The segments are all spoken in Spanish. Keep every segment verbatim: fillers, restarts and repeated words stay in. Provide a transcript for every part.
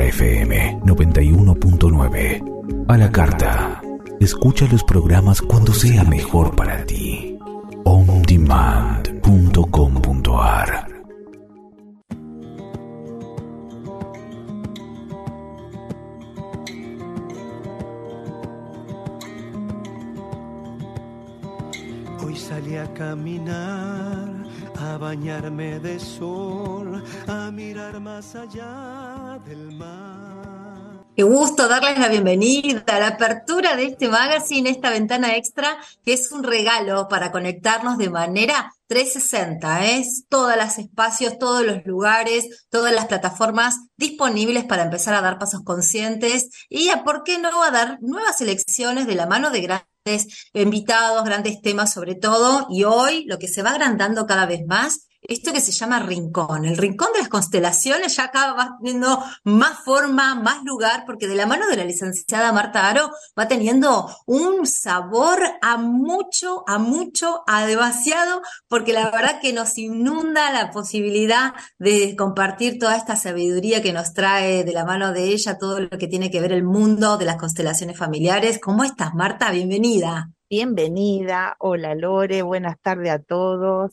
F M noventa y uno punto nueve. A la carta. Escucha los programas cuando sea mejor para ti. on demand punto com punto a r. Hoy salí a caminar, a bañarme de sol, a mirar más allá del mar. Qué gusto darles la bienvenida a la apertura de este magazine, esta ventana extra, que es un regalo para conectarnos de manera trescientos sesenta. Es todos los espacios, todos los lugares, todas las plataformas disponibles para empezar a dar pasos conscientes y a, ¿por qué no?, a dar nuevas elecciones de la mano de grandes invitados, grandes temas sobre todo. Y hoy lo que se va agrandando cada vez más, esto que se llama Rincón, el Rincón de las Constelaciones, ya acá va teniendo más forma, más lugar, porque de la mano de la licenciada Marta Aro va teniendo un sabor a mucho, a mucho, a demasiado, porque la verdad que nos inunda la posibilidad de compartir toda esta sabiduría que nos trae de la mano de ella, todo lo que tiene que ver el mundo de las constelaciones familiares. ¿Cómo estás, Marta? Bienvenida. Bienvenida, hola Lore, buenas tardes a todos.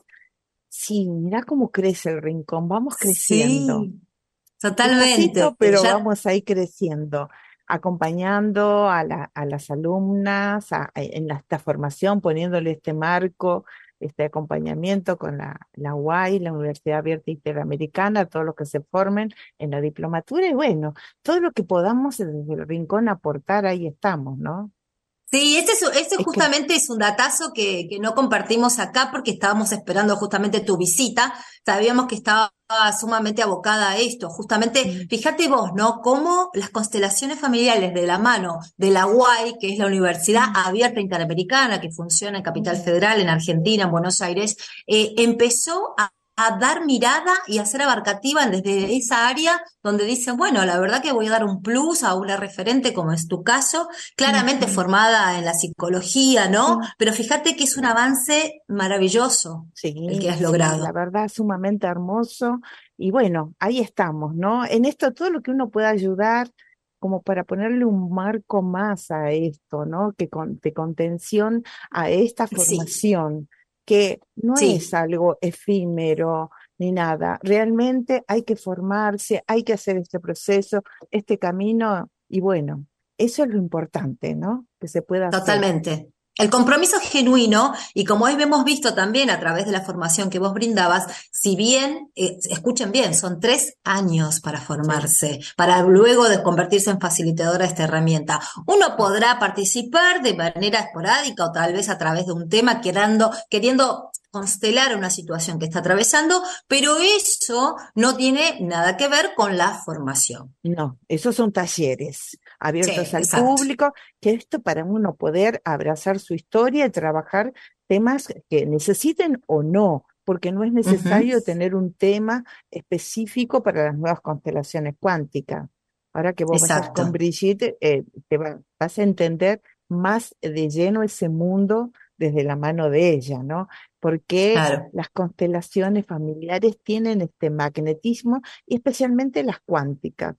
Sí, mirá cómo crece el Rincón, vamos creciendo. Sí, totalmente. Despacito, pero Ya... vamos a ir creciendo, acompañando a, la, a las alumnas a, a, en la, esta formación, poniéndole este marco, este acompañamiento con la, la U A I, la Universidad Abierta Interamericana, todos los que se formen en la diplomatura, y bueno, todo lo que podamos desde el Rincón aportar, ahí estamos, ¿no? Sí, este, es, este Es justamente que... es un datazo que, que no compartimos acá porque estábamos esperando justamente tu visita. Sabíamos que estaba sumamente abocada a esto. Justamente, fíjate vos, ¿no? Cómo las constelaciones familiares de la mano de la U A I, que es la Universidad Abierta Interamericana, que funciona en Capital Federal, en Argentina, en Buenos Aires, eh, empezó a a dar mirada y a ser abarcativa desde esa área donde dicen, bueno, la verdad que voy a dar un plus a una referente como es tu caso, claramente uh-huh. formada en la psicología, ¿no? Uh-huh. Pero fíjate que es un avance maravilloso sí, el que has sí, logrado. La verdad, sumamente hermoso. Y bueno, ahí estamos, ¿no? En esto todo lo que uno pueda ayudar como para ponerle un marco más a esto, ¿no? Que con, de contención a esta formación. Sí. Que no sí. es algo efímero ni nada, realmente hay que formarse, hay que hacer este proceso, este camino, y bueno, eso es lo importante, ¿no? Que se pueda hacer. Totalmente. El compromiso genuino, y como hoy hemos visto también a través de la formación que vos brindabas, si bien, eh, escuchen bien, son tres años para formarse, sí. para luego de convertirse en facilitadora de esta herramienta. Uno podrá participar de manera esporádica o tal vez a través de un tema queriendo, queriendo constelar una situación que está atravesando, pero eso no tiene nada que ver con la formación. No, esos son talleres abiertos sí, al exacto. público, que esto para uno poder abrazar su historia y trabajar temas que necesiten o no, porque no es necesario uh-huh. tener un tema específico para las nuevas constelaciones cuánticas. Ahora que vos exacto. vayas con Brigitte, eh, te va, vas a entender más de lleno ese mundo desde la mano de ella, ¿no? Porque claro. las constelaciones familiares tienen este magnetismo, y especialmente las cuánticas.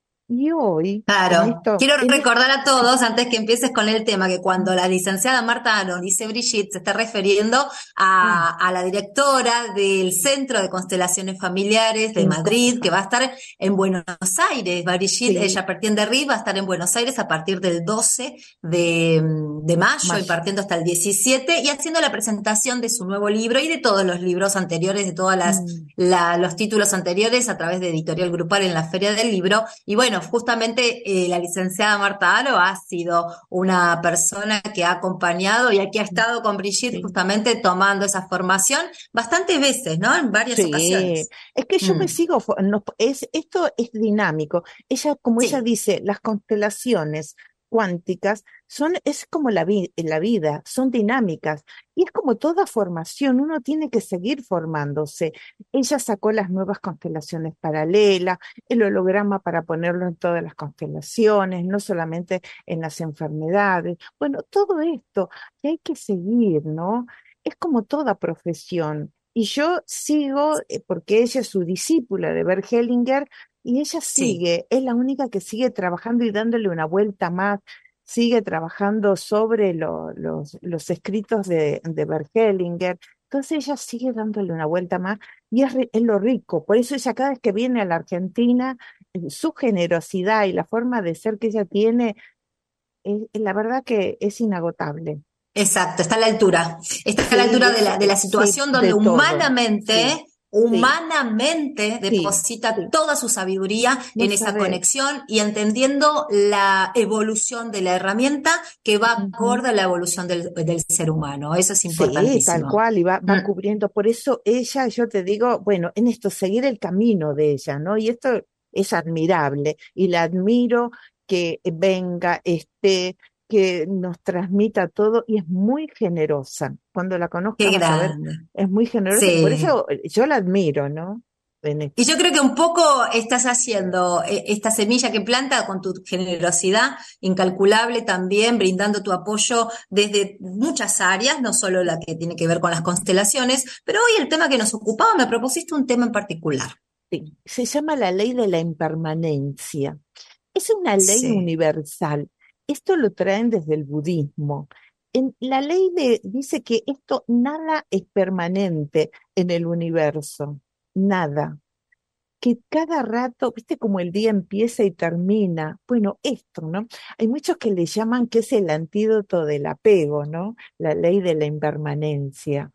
Y hoy... Claro, esto, quiero en recordar a todos, antes que empieces con el tema, que cuando la licenciada Marta Aro dice Brigitte, se está refiriendo a, a la directora del Centro de Constelaciones Familiares de Madrid, que va a estar en Buenos Aires. Brigitte, sí. ella partiendo de Riz, va a estar en Buenos Aires a partir del doce de, de mayo, mayo y partiendo hasta el diecisiete, y haciendo la presentación de su nuevo libro y de todos los libros anteriores, de todos mm. la, los títulos anteriores a través de Editorial Grupal en la Feria del Libro. Y bueno, justamente eh, la licenciada Marta Aro ha sido una persona que ha acompañado y aquí ha estado con Brigitte sí. justamente tomando esa formación bastantes veces, ¿no? En varias sí. ocasiones. Es que yo mm. me sigo, no, es, esto es dinámico. Ella, como sí. ella dice, las constelaciones cuánticas son, es como la, vi, la vida, son dinámicas, y es como toda formación, uno tiene que seguir formándose. Ella sacó las nuevas constelaciones paralelas, el holograma para ponerlo en todas las constelaciones, no solamente en las enfermedades. Bueno, todo esto que hay que seguir, ¿no? Es como toda profesión. Y yo sigo, porque ella es su discípula de Bert Hellinger, Y ella Sí, sigue, es la única que sigue trabajando y dándole una vuelta más, sigue trabajando sobre lo- los, los escritos de, de Bert Hellinger. Entonces ella sigue dándole una vuelta más y es, ri- es lo rico. Por eso ella cada vez que viene a la Argentina, eh, su generosidad y la forma de ser que ella tiene, es- es la verdad que es inagotable. exacto, está a la altura. Está a la Sí, altura de es, la, de la eh, sí, situación donde de todo. Sí, humanamente, sí, humanamente sí, deposita sí. toda su sabiduría No en esa sabe. conexión y entendiendo la evolución de la herramienta que va Ujú. acorde a la evolución del, del ser humano. Eso es Sí, tal importantísimo. cual, y va, va Mm, cubriendo. Por eso ella, yo te digo, bueno, en esto, seguir el camino de ella, ¿no? Y esto es admirable, y la admiro que venga, esté, que nos transmita todo, y es muy generosa. Cuando la qué conozca vas a ver, grande. es muy generosa, y por Sí. eso eh, yo la admiro, ¿no? En Y esto. yo creo que un poco estás haciendo eh, esta semilla que planta con tu generosidad incalculable también, brindando tu apoyo desde muchas áreas, no solo la que tiene que ver con las constelaciones, pero hoy el tema que nos ocupaba, me propusiste un tema en particular. Sí, se llama la ley de la impermanencia. Es una ley Sí, universal. Esto lo traen desde el budismo. En la ley de, dice que esto nada es permanente en el universo, nada. Que cada rato, viste como el día empieza y termina. Bueno, esto, ¿no? Hay muchos que le llaman que es el antídoto del apego, ¿no? La ley de la impermanencia.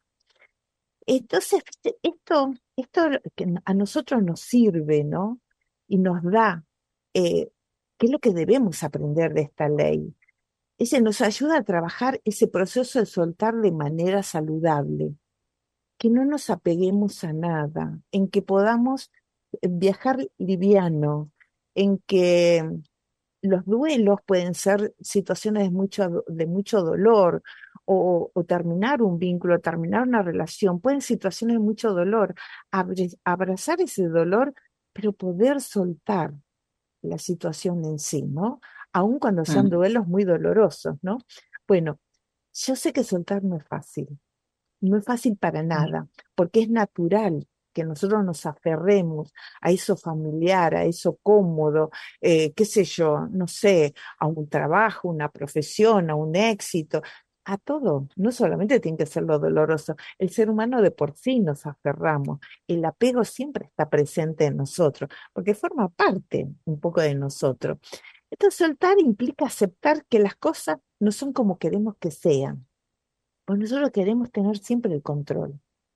Entonces, viste, esto, esto que a nosotros nos sirve, ¿no? Y nos da, eh, ¿qué es lo que debemos aprender de esta ley? Ese nos ayuda a trabajar ese proceso de soltar de manera saludable, que no nos apeguemos a nada, en que podamos eh, viajar liviano, en que los duelos pueden ser situaciones de mucho, do- de mucho dolor o, o terminar un vínculo, terminar una relación, pueden situaciones de mucho dolor. Abre- abrazar ese dolor, pero poder soltar la situación en sí, ¿no? Aun cuando sean mm, duelos muy dolorosos, ¿no? Bueno, yo sé que soltar no es fácil, no es fácil para mm, nada, porque es natural que nosotros nos aferremos a eso familiar, a eso cómodo, eh, qué sé yo, no sé, a un trabajo, una profesión, a un éxito, a todo. No solamente tiene que ser lo doloroso, el ser humano de por sí nos aferramos. El apego siempre está presente en nosotros, porque forma parte un poco de nosotros. Entonces, soltar implica aceptar que las cosas no son como queremos que sean, pues nosotros queremos tener siempre el control.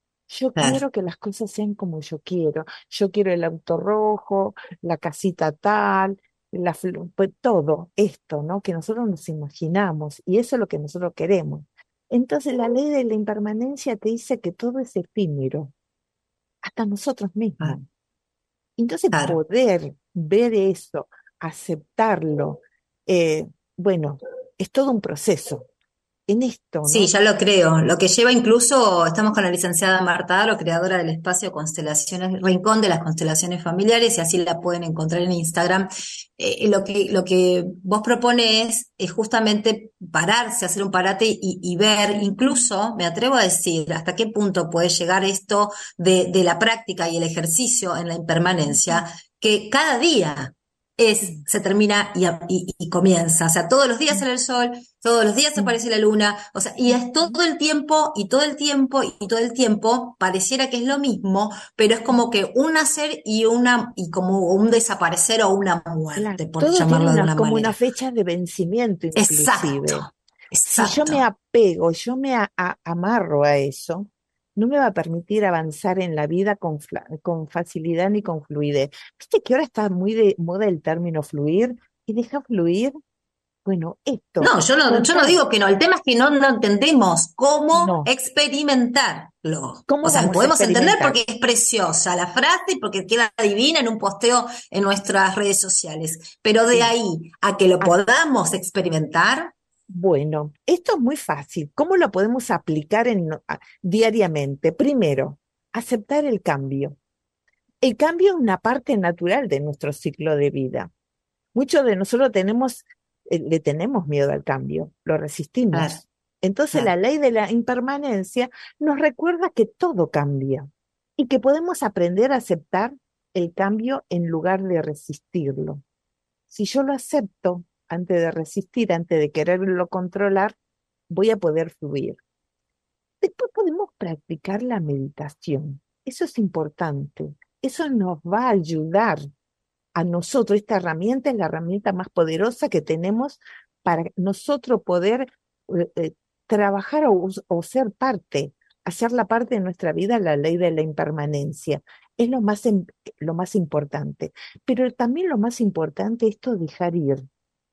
Yo claro. quiero que las cosas sean como yo quiero. Yo quiero el auto rojo, la casita tal, la, fl- pues todo esto, ¿no? Que nosotros nos imaginamos y eso es lo que nosotros queremos. Entonces la ley de la impermanencia te dice que todo es efímero, hasta nosotros Ah, mismos. Entonces claro. poder ver eso, aceptarlo, eh, bueno, es todo un proceso en esto, Sí, ¿no? ya lo creo. Lo que lleva incluso, estamos con la licenciada Marta Aro, creadora del espacio Constelaciones, Rincón de las Constelaciones Familiares, y así la pueden encontrar en Instagram. Eh, lo que, lo que vos propones es justamente pararse, hacer un parate y, y ver, incluso, me atrevo a decir, hasta qué punto puede llegar esto de, de la práctica y el ejercicio en la impermanencia, que cada día es, Sí. se termina y, y- y comienza. O sea, todos los días sale el sol, todos los días Mm, aparece la luna, o sea, y es ujú, todo el tiempo, y todo el tiempo, y todo el tiempo, pareciera que es lo mismo, pero es como ujú. que un nacer y una, y como un desaparecer o una Claro, muerte, por todo tiene llamarlo de una, una como una manera. fecha de vencimiento Exacto, inclusive. Si yo exacto. me apego, yo me a- a- amarro a eso, no me va a permitir avanzar en la vida con, fla- con facilidad ni con fluidez. Viste que ahora está muy de moda el término fluir y deja fluir. Bueno, esto, No, yo no, yo no soltar, digo que no, el tema es que no, no entendemos cómo no. experimentarlo. O ¿Cómo sea, vamos a podemos entender experimentar? porque es preciosa la frase y porque queda divina en un posteo en nuestras redes sociales, pero de Sí. ahí a que lo podamos experimentar, Bueno, esto es muy fácil. ¿Cómo lo podemos aplicar en, a- diariamente? Primero, aceptar el cambio. El cambio es una parte natural de nuestro ciclo de vida. Muchos de nosotros tenemos, eh, le tenemos miedo al cambio, lo claro, resistimos. Entonces la claro, ley de la impermanencia nos recuerda que todo cambia y que podemos aprender a aceptar el cambio en lugar de resistirlo. Si yo lo acepto antes de resistir, antes de quererlo controlar, voy a poder fluir. Después podemos practicar la meditación. Eso es importante. Eso nos va a ayudar a nosotros. Esta herramienta es la herramienta más poderosa que tenemos para nosotros poder eh, eh, trabajar o, o ser parte, hacer la parte de nuestra vida, la ley de la impermanencia. Es lo más, em- lo más importante. Pero también lo más importante es esto dejar ir.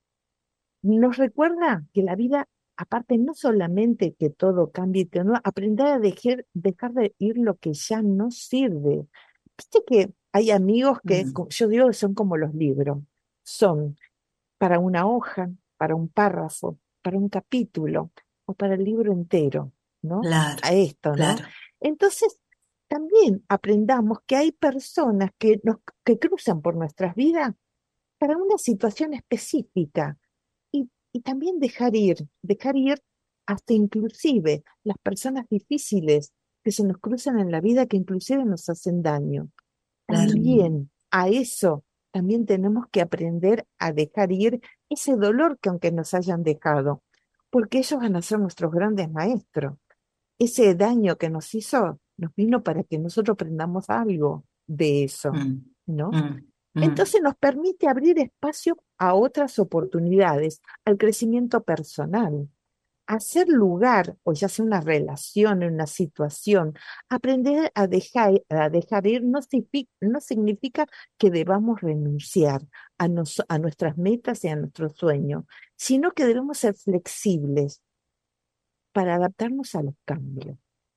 Nos recuerda que la vida, aparte, no solamente que todo cambie, sino aprender a dejar, dejar de ir lo que ya no sirve. Viste que hay amigos que, Mm, co- yo digo que son como los libros, son para una hoja, para un párrafo, para un capítulo o para el libro entero, ¿no? claro, A esto, ¿no? claro, Entonces, también aprendamos que hay personas que nos, que cruzan por nuestras vidas para una situación específica y, y también dejar ir, dejar ir hasta inclusive las personas difíciles que se nos cruzan en la vida, que inclusive nos hacen daño. claro. También a eso, también tenemos que aprender a dejar ir ese dolor que aunque nos hayan dejado, porque ellos van a ser nuestros grandes maestros. Ese daño que nos hizo nos vino para que nosotros aprendamos algo de eso, Mm, ¿no? mm, mm. Entonces nos permite abrir espacio a otras oportunidades, al crecimiento personal, hacer lugar, o ya sea una relación, una situación, aprender a dejar, a dejar ir no, signifi- no significa que debamos renunciar a, nos- a nuestras metas y a nuestros sueños, sino que debemos ser flexibles para adaptarnos a los cambios.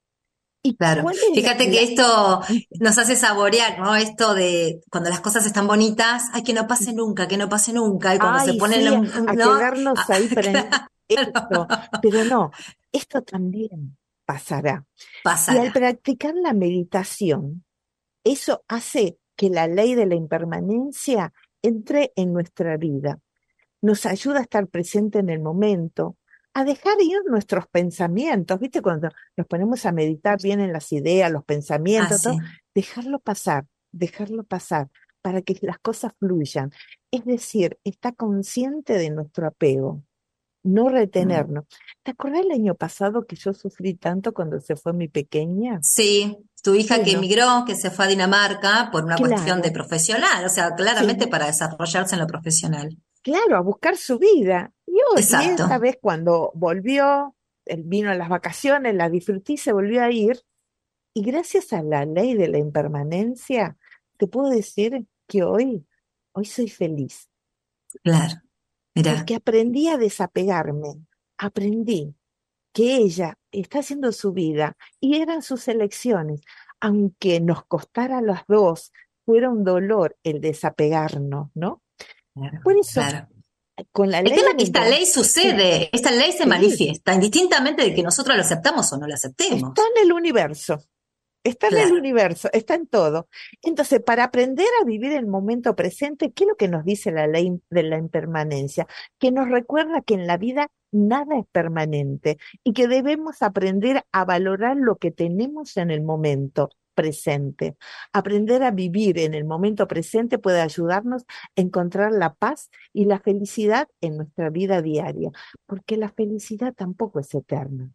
¿Y Claro, cuál es la, fíjate que la- esto nos hace saborear, ¿no? Esto de cuando las cosas están bonitas, ay, que no pase nunca, que no pase nunca, y cuando se Ay, ponen, sí, a, un- a un- ¿no? quedarnos Ah, ahí prendidos esto, claro, pero no, esto también pasará. Y al pasará. practicar la meditación, eso hace que la ley de la impermanencia entre en nuestra vida. Nos ayuda a estar presente en el momento, a dejar ir nuestros pensamientos. ¿Viste? Cuando nos ponemos a meditar, vienen las ideas, los Ah, pensamientos, todo, sí, dejarlo pasar, dejarlo pasar, para que las cosas fluyan. Es decir, está consciente de nuestro apego, no mm. retenernos. ¿Te acordás el año pasado que yo sufrí tanto cuando se fue mi pequeña? Sí, tu hija que Bueno, emigró, que se fue a Dinamarca por una cuestión de claro, profesional, o sea, claramente sí, para desarrollarse en lo profesional. claro, a buscar su vida. Y hoy, y Exacto, esta vez cuando volvió, él vino a las vacaciones, la disfruté y se volvió a ir. Y gracias a la ley de la impermanencia, te puedo decir que hoy, hoy soy feliz, claro, mira, porque aprendí a desapegarme, aprendí que ella está haciendo su vida y eran sus elecciones, aunque nos costara a las dos, fuera un dolor el desapegarnos, ¿no? claro, Por eso, claro. con la El ley tema de es la que esta ley impermanencia, sí, sucede, esta ley se sí, manifiesta, indistintamente de que nosotros lo aceptamos o no lo está aceptemos. en el universo. Está en el Claro, universo, está en todo. Entonces, para aprender a vivir el momento presente, ¿qué es lo que nos dice la ley de la impermanencia? Que nos recuerda que en la vida nada es permanente y que debemos aprender a valorar lo que tenemos en el momento presente. Aprender a vivir en el momento presente puede ayudarnos a encontrar la paz y la felicidad en nuestra vida diaria, porque la felicidad tampoco es eterna,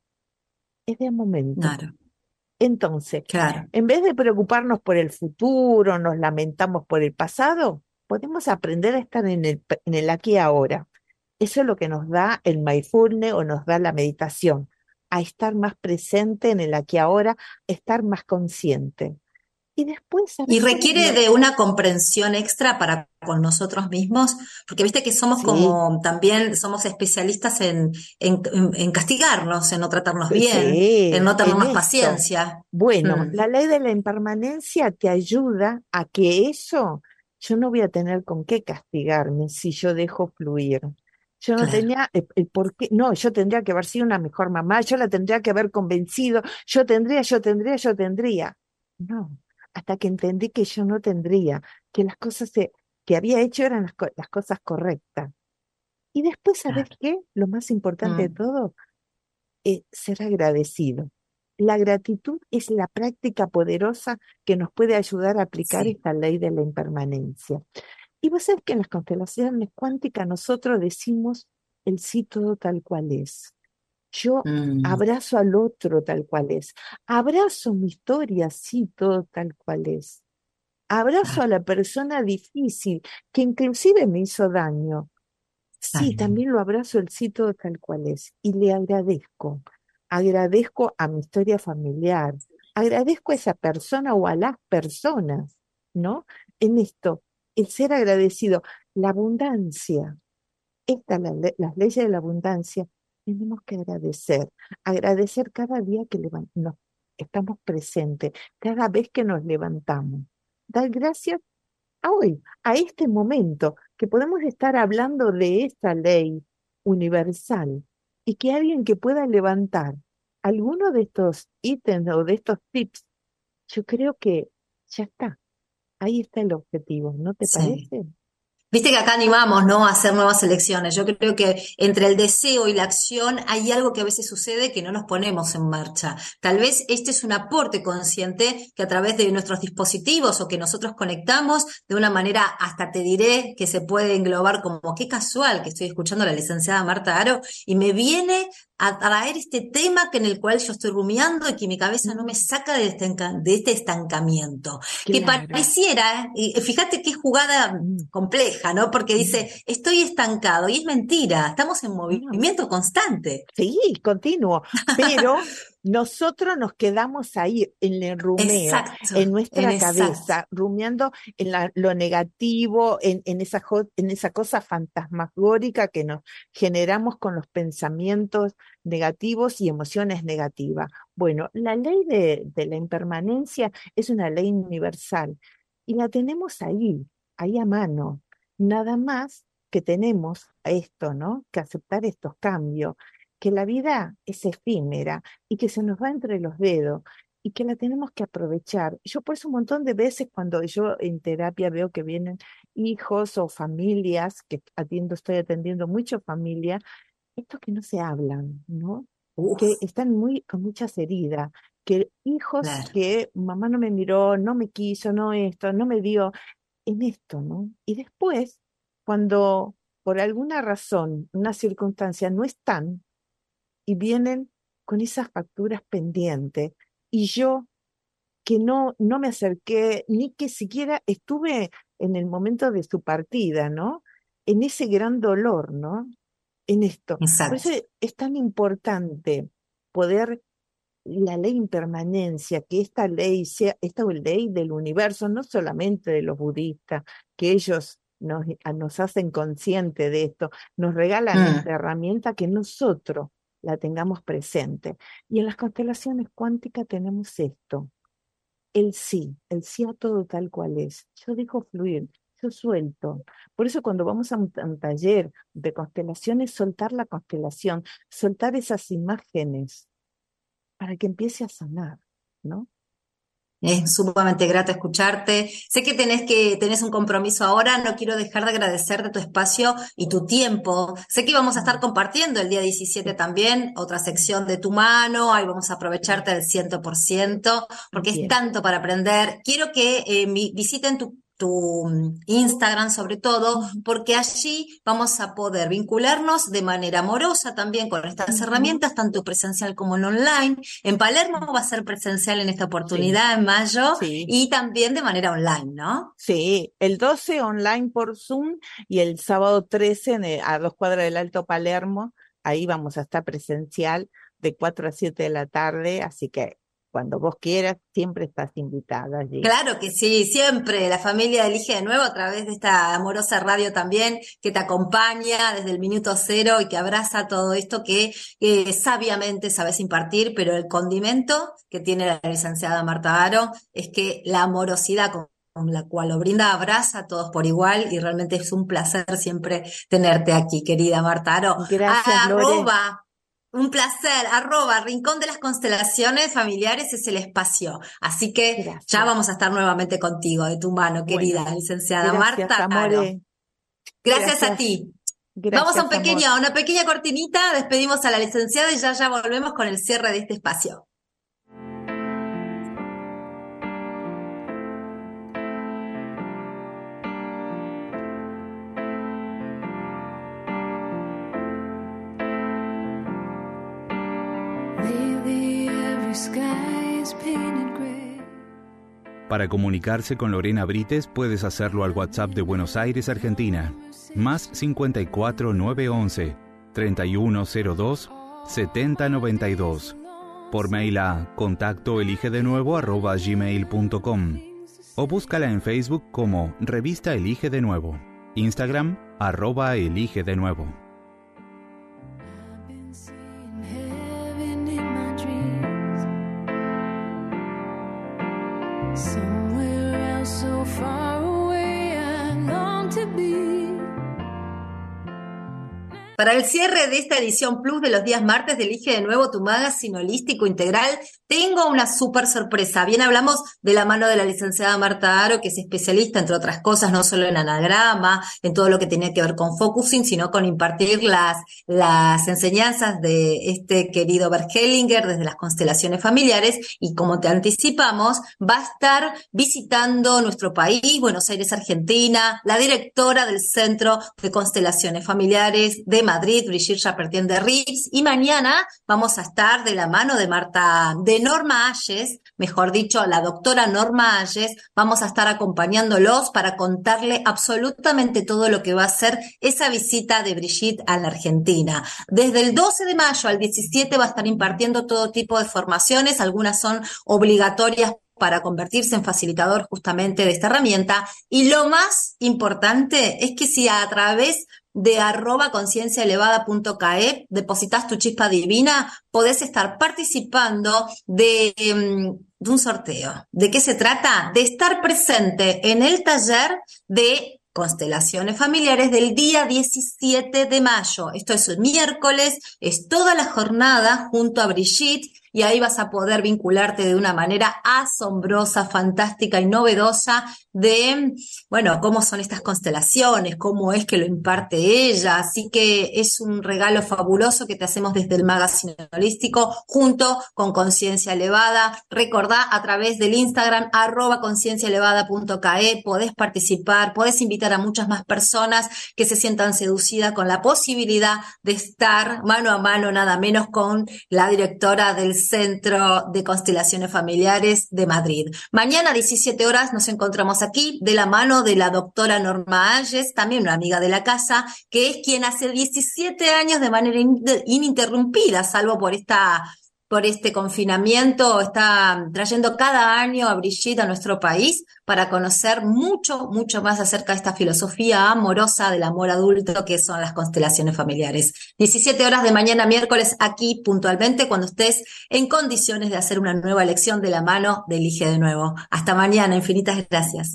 es de momento. claro, Entonces, claro. en vez de preocuparnos por el futuro, nos lamentamos por el pasado, podemos aprender a estar en el, en el aquí y ahora. Eso es lo que nos da el mindfulness o nos da la meditación, a estar más presente en el aquí y ahora, estar más consciente. Y después, Y ¿sabes cuál es requiere lo? de una comprensión extra para con nosotros mismos, porque viste que somos Sí, como también somos especialistas en, en, en- en castigarnos, en no tratarnos bien, en sí, no tener en más eso. paciencia. Bueno, Mm, la ley de la impermanencia te ayuda a que eso, yo no voy a tener con qué castigarme si yo dejo fluir. Yo no claro, tenía el, el por qué, no, yo tendría que haber sido una mejor mamá, yo la tendría que haber convencido, yo tendría, yo tendría, yo tendría. No, hasta que entendí que yo no tendría, que las cosas se- que había hecho eran las, co- las cosas correctas. Y después, ¿sabes claro. qué? Lo más importante de Mm, todo es ser agradecido. la gratitud es la práctica poderosa que nos puede ayudar a aplicar Sí. esta ley de la impermanencia. Y vos sabés que en las constelaciones cuánticas nosotros decimos el sí todo tal cual es. Yo Mm, abrazo al otro tal cual es. Abrazo mi historia, sí, todo tal cual es. Abrazo ah, a la persona difícil que inclusive me hizo daño. Sí, también. también lo abrazo el sí todo tal cual es. Y le agradezco. Agradezco a mi historia familiar. Agradezco a esa persona o a las personas, ¿no? En esto, el ser agradecido, la abundancia. Estas, las, le- las leyes de la abundancia, tenemos que agradecer, agradecer cada día que levan- nos estamos presentes, cada vez que nos levantamos. Dar gracias a hoy, a este momento, que podemos estar hablando de esta ley universal y que alguien que pueda levantar alguno de estos ítems o de estos tips, yo creo que ya está, ahí está el objetivo, ¿no te Sí. parece? Viste que acá animamos, ¿no?, a hacer nuevas elecciones. Yo creo que entre el deseo y la acción hay algo que a veces sucede que no nos ponemos en marcha. Tal vez este es un aporte consciente que a través de nuestros dispositivos o que nosotros conectamos de una manera, hasta te diré, que se puede englobar como qué casual que estoy escuchando a la licenciada Marta Aro y me viene a traer este tema que en el cual yo estoy rumiando y que mi cabeza no me Mm, saca de este, enca- de este estancamiento. Que claro. pareciera, y fíjate qué jugada Mm, compleja, ¿no? Porque mm. dice, estoy estancado, y es mentira, estamos en No, movimiento constante. sí, continuo, pero nosotros nos quedamos ahí en el rumeo, Exacto, en en nuestra exacto. cabeza, rumiando en la- lo negativo, en, en esa, jo- en esa cosa fantasmagórica que nos generamos con los pensamientos negativos y emociones negativas. Bueno, la ley de, de la impermanencia es una ley universal y la tenemos ahí, ahí a mano. Nada más que tenemos esto, ¿no? Que aceptar estos cambios, que la vida es efímera y que se nos va entre los dedos y que la tenemos que aprovechar. Yo por eso un montón de veces cuando yo en terapia veo que vienen hijos o familias, que atiendo, estoy atendiendo mucho familia, estos que no se hablan, ¿no? Que Uf, están muy con muchas heridas, que hijos claro, que mamá no me miró, no me quiso, no esto, no me dio, en esto, ¿no? Y después, cuando por alguna razón, una circunstancia no están y vienen con esas facturas pendientes, y yo que no, no me acerqué, ni que siquiera estuve en el momento de su partida, ¿no? En ese gran dolor, ¿no? En esto. Por exacto. eso es tan importante poder la ley impermanencia, que esta ley sea, esta ley del universo, no solamente de los budistas, que ellos nos, a- nos hacen consciente de esto, nos regalan Mm. esta herramienta que nosotros la tengamos presente. Y en las constelaciones cuánticas tenemos esto, el sí, el sí a todo tal cual es. Yo dejo fluir, yo suelto. Por eso cuando vamos a un, a un taller de constelaciones, soltar la constelación, soltar esas imágenes para que empiece a sanar, ¿no? Es sumamente grato escucharte. Sé que tenés que tenés un compromiso ahora, no quiero dejar de agradecerte tu espacio y tu tiempo. Sé que vamos a estar Mm, compartiendo el día diecisiete sí, también otra mm, sección de tu mano, ahí vamos a bien, aprovecharte del cien por ciento porque es bien. tanto para aprender. Quiero que eh, mi- visiten tu tu mm, Instagram sobre todo, Ujú, porque allí vamos a poder vincularnos de manera amorosa también con estas ujú, herramientas, tanto presencial como en online. En Palermo va a ser presencial en esta sí, oportunidad en mayo sí, y también de manera online, ¿no? sí. El doce online por Zoom y el sábado trece en el- a dos cuadras del Alto Palermo. Ahí vamos a estar presencial de cuatro a siete de la tarde, así que cuando vos quieras, siempre estás invitada allí. Claro que sí, siempre la familia elige de nuevo a través de esta amorosa radio también que te acompaña desde el minuto cero y que abraza todo esto que eh, sabiamente sabes impartir, pero el condimento que tiene la licenciada Marta Aro es que la amorosidad con con la cual lo brinda abraza a todos por igual y realmente es un placer siempre tenerte aquí, querida Marta Aro. Gracias, Lore. Arroba un placer, arroba Rincón de las Constelaciones Familiares es el espacio. Así que ya Gracias. vamos a estar nuevamente contigo, de tu mano, Bueno, querida licenciada gracias, Marta Aro. amore. Gracias a Gracias, ti. Vamos a un gracias, amor. pequeño, una pequeña cortinita, despedimos a la licenciada y ya ya volvemos con el cierre de este espacio. Para comunicarse con Lorena Brites puedes hacerlo al WhatsApp de Buenos Aires, Argentina, más cincuenta y cuatro nueve once treinta y uno cero dos setenta noventa y dos. Por mail a contacto elige de nuevo arroba gmail punto com o búscala en Facebook como Revista Elige de Nuevo, Instagram arroba elige de nuevo. Para el cierre de esta edición Plus de los días martes de Elige de Nuevo tu magazine holístico integral, tengo una súper sorpresa. Bien, hablamos de la mano de la licenciada Marta Aro, que es especialista, entre otras cosas, no solo en anagrama, en todo lo que tenía que ver con focusing, sino con impartir las, las enseñanzas de este querido Bert Hellinger desde las constelaciones familiares. Y como te anticipamos, va a estar visitando nuestro país, Buenos Aires, Argentina, la directora del Centro de Constelaciones Familiares de Madrid, Brigitte Chapertien de Rives, y mañana vamos a estar de la mano de Marta, de Norma Ayes, mejor dicho, la doctora Norma Ayes, vamos a estar acompañándolos para contarle absolutamente todo lo que va a ser esa visita de Brigitte a la Argentina. Desde el doce de mayo al diecisiete va a estar impartiendo todo tipo de formaciones, algunas son obligatorias para convertirse en facilitador justamente de esta herramienta, y lo más importante es que si a través de arroba conciencia elevada punto cae depositas tu chispa divina, podés estar participando de, de un sorteo. ¿De qué se trata? De estar presente en el taller de constelaciones familiares del día diecisiete de mayo. Esto es el miércoles, es toda la jornada junto a Brigitte, y ahí vas a poder vincularte de una manera asombrosa, fantástica y novedosa de, bueno, cómo son estas constelaciones, cómo es que lo imparte ella. Así que es un regalo fabuloso que te hacemos desde el magazine holístico junto con Conciencia Elevada. Recordá, a través del Instagram arroba conciencia elevada punto cae podés participar, podés invitar a muchas más personas que se sientan seducidas con la posibilidad de estar mano a mano, nada menos, con la directora del Centro de Constelaciones Familiares de Madrid. Mañana a diecisiete horas nos encontramos aquí de la mano de la doctora Norma Ayes, también una amiga de la casa, que es quien hace diecisiete años de manera ininterrumpida, salvo por esta por este confinamiento, está trayendo cada año a Brigitte a nuestro país para conocer mucho, mucho más acerca de esta filosofía amorosa del amor adulto que son las constelaciones familiares. diecisiete horas de mañana miércoles, aquí puntualmente, cuando estés en condiciones de hacer una nueva lección de la mano de Elige de Nuevo. Hasta mañana, infinitas gracias.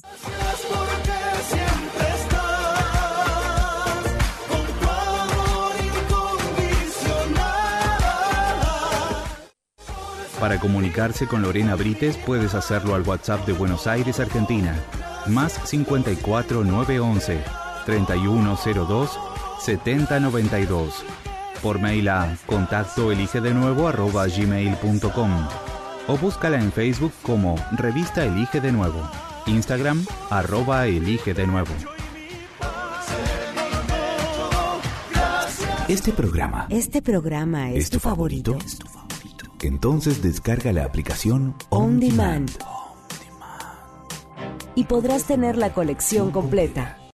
Para comunicarse con Lorena Brites puedes hacerlo al WhatsApp de Buenos Aires, Argentina, más cincuenta y cuatro nueve once treinta y uno cero dos setenta noventa y dos. Por mail a contacto elige de nuevo arroba gmail punto com o búscala en Facebook como Revista Elige de Nuevo, Instagram arroba elige de nuevo. Este programa, este programa es, ¿es tu favorito? favorito? ¿Es tu favorito? Entonces descarga la aplicación On Demand y podrás tener la colección completa.